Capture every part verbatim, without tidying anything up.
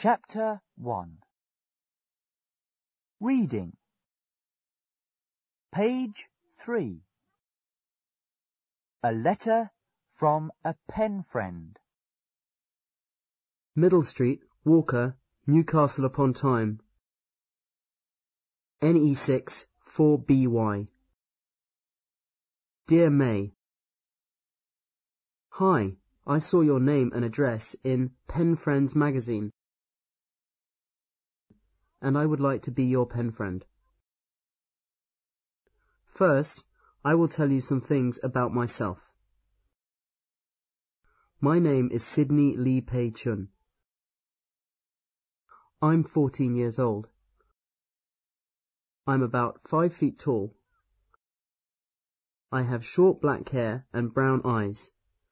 Chapter one. Reading. Page three. A letter from a pen friend. Middle Street, Walker, Newcastle upon Tyne. N E six four B Y. Dear May, Hi, I saw your name and address in Pen Friends magazine, and I would like to be your pen friend. First, I will tell you some things about myself. My name is Sidney Lee Pei Chun. I'm fourteen years old. I'm about five feet tall. I have short black hair and brown eyes.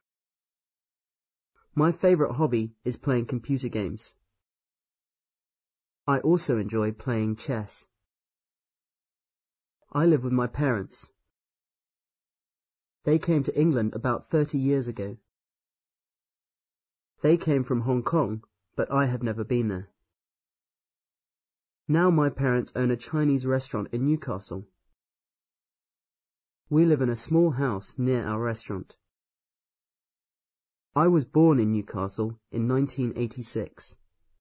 My favourite hobby is playing computer games. I also enjoy playing chess. I live with my parents. They came to England about thirty years ago. They came from Hong Kong, but I have never been there. Now my parents own a Chinese restaurant in Newcastle. We live in a small house near our restaurant. I was born in Newcastle in nineteen eighty-six.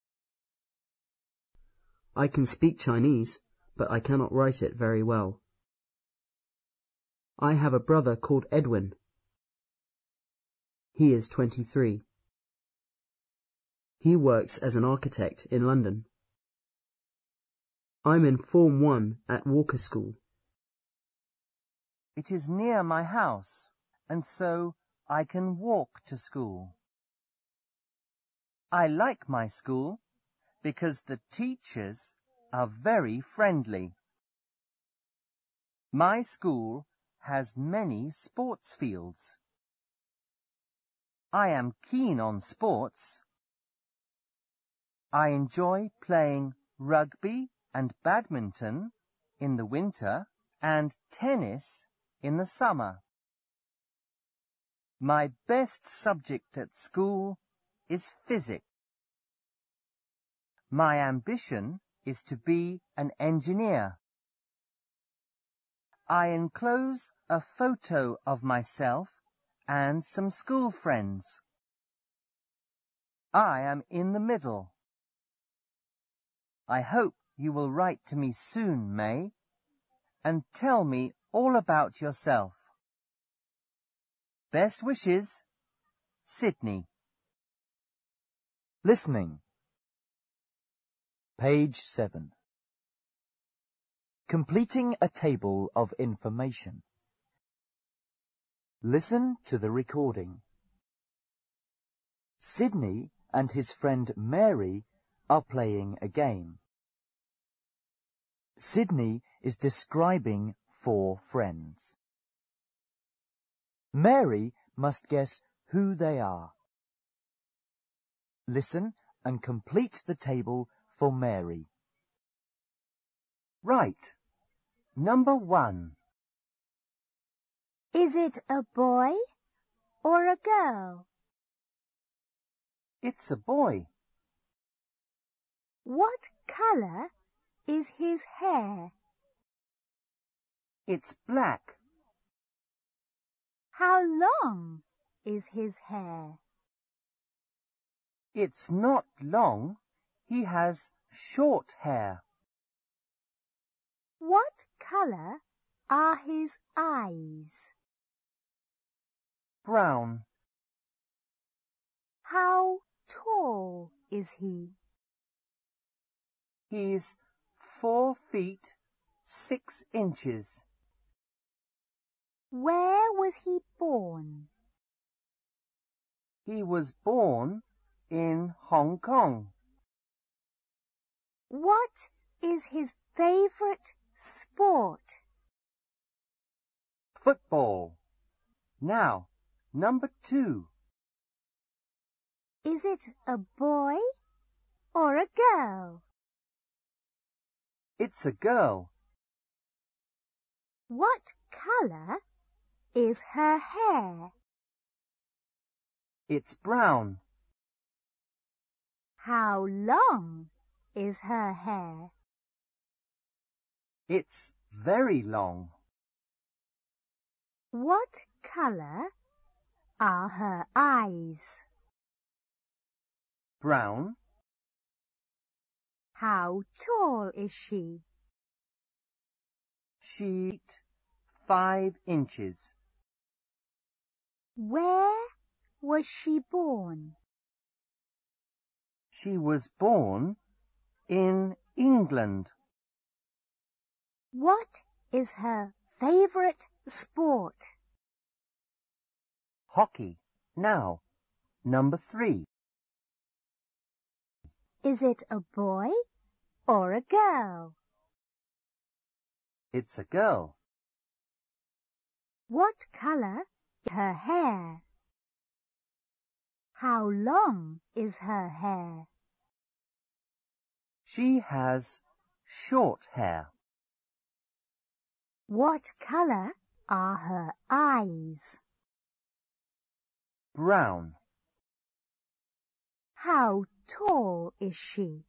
I can speak Chinese, but I cannot write it very well. I have a brother called Edwin. He is twenty-three. He works as an architect in London. I'm in Form one at Walker School. It is near my house, and so I can walk to school. I like my school because the teachers are very friendly. My school has many sports fields. I am keen on sports. I enjoy playing rugby and badminton in the winter and tennis in the summer. My best subject at school is physics. My ambition is to be an engineer. I enclose a photo of myself and some school friends. I am in the middle. I hope you will write to me soon, May, and tell me all about yourself. Best wishes, Sydney. Listening. Page seven. Completing a table of information. Listen to the recording. Sydney and his friend Mary are playing a game. Sydney is describing four friends. Mary must guess who they are. Listen and complete the table for Mary. Right. Number one. Is it a boy or a girl? It's a boy. What colour is his hair? It's black. How long is his hair? It's not long. He has short hair. What colour are his eyes? Brown. How tall is he? He's four feet six inches. Where was he born? He was born in Hong Kong. What is his favourite sport? Football. Now, number two. Is it a boy or a girl? It's a girl. What colour is her hair? It's brown. How long is her hair? It's very long. What colour are her eyes? Brown. How tall is she? She's five inches. Where was she born? She was born in England. What is her favourite sport? Hockey. Now, number three. Is it a boy or a girl? It's a girl. What colour is her hair? How long is her hair? She has short hair. What colour are her eyes? Brown. How tall is she?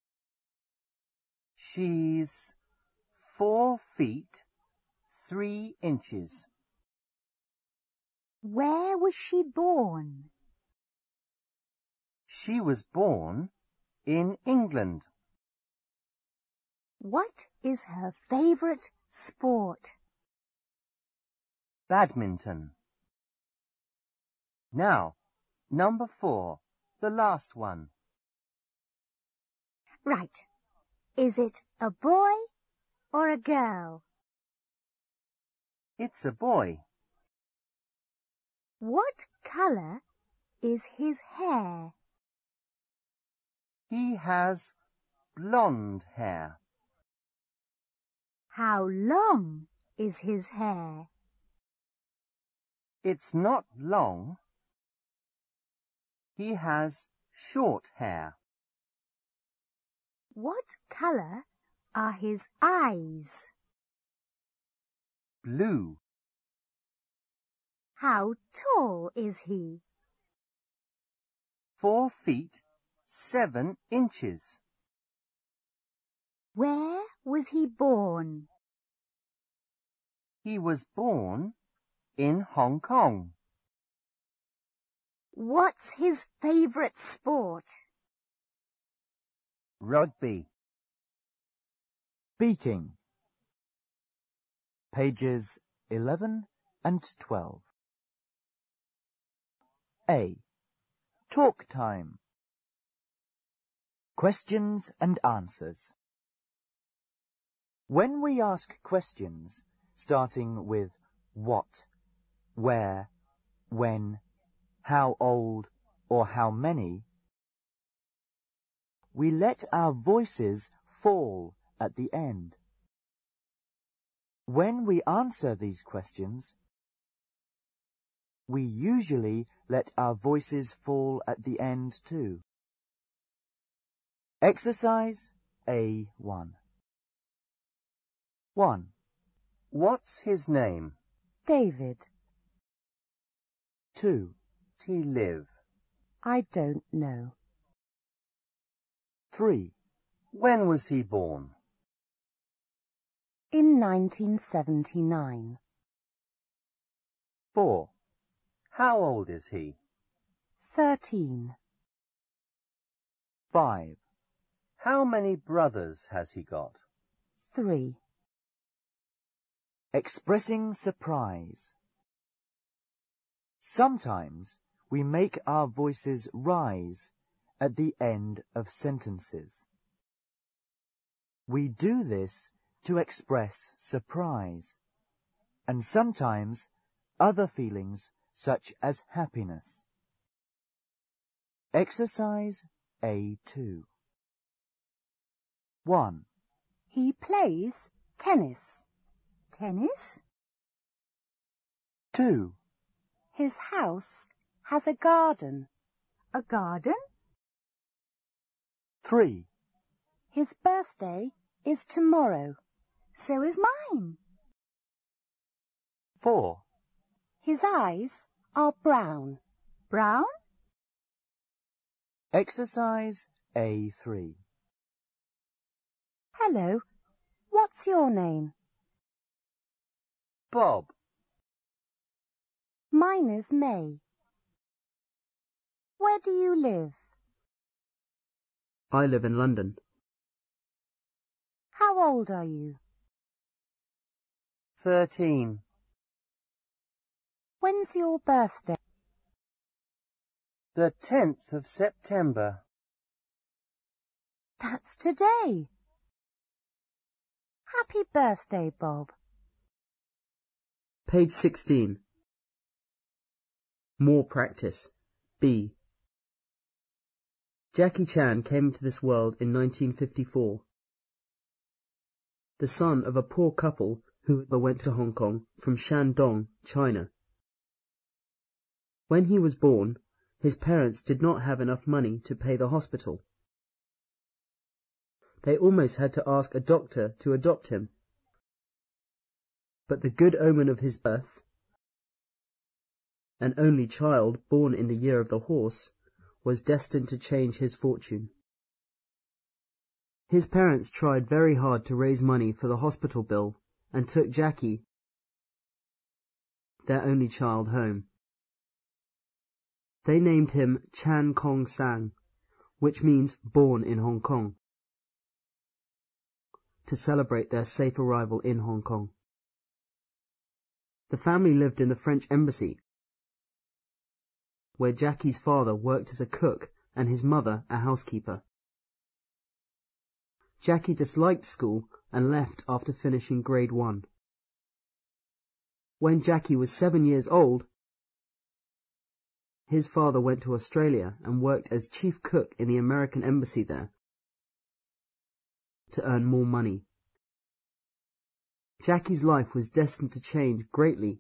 She's four feet, three inches. Where was she born? She was born in England. What is her favourite sport? Badminton. Now, number four, the last one. Right. Is it a boy or a girl? It's a boy. What colour is his hair? He has blonde hair. How long is his hair? It's not long. He has short hair. What colour are his eyes? Blue. How tall is he? Four feet, seven inches. Where was he born? He was born in Hong Kong. What's his favourite sport? Rugby. Speaking. Pages eleven and twelve. A. Talk time. Questions and answers. When we ask questions, starting with what, where, when, how old, or how many, we let our voices fall at the end. When we answer these questions, we usually let our voices fall at the end too. Exercise A one. one. What's his name? David. two. Does he live? I don't know. three. When was he born? In nineteen seventy-nine. four. How old is he? Thirteen. five. How many brothers has he got? Three. Expressing surprise. Sometimes we make our voices rise at the end of sentences. We do this to express surprise, and sometimes other feelings such as happiness. Exercise A two. one. He plays tennis. Tennis? two. His house has a garden. A garden? three. His birthday is tomorrow. So is mine. four. His eyes are brown. Brown? Exercise A three. Hello, what's your name? Bob. Mine is May. Where do you live? I live in London. How old are you? Thirteen. When's your birthday? The tenth of September. That's today. Happy birthday, Bob. Page sixteen. More practice. B. Jackie Chan came into this world in nineteen fifty-four. The son of a poor couple who went to Hong Kong from Shandong, China. When he was born, his parents did not have enough money to pay the hospital. They almost had to ask a doctor to adopt him. But the good omen of his birth, an only child born in the year of the horse, was destined to change his fortune. His parents tried very hard to raise money for the hospital bill and took Jackie, their only child, home. They named him Chan Kong Sang, which means born in Hong Kong, to celebrate their safe arrival in Hong Kong. The family lived in the French embassy, where Jackie's father worked as a cook and his mother a housekeeper. Jackie disliked school and left after finishing grade one. When Jackie was seven years old, his father went to Australia and worked as chief cook in the American embassy there to earn more money. Jackie's life was destined to change greatly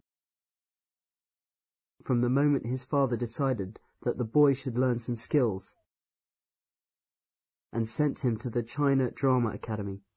from the moment his father decided that the boy should learn some skills and sent him to the China Drama Academy.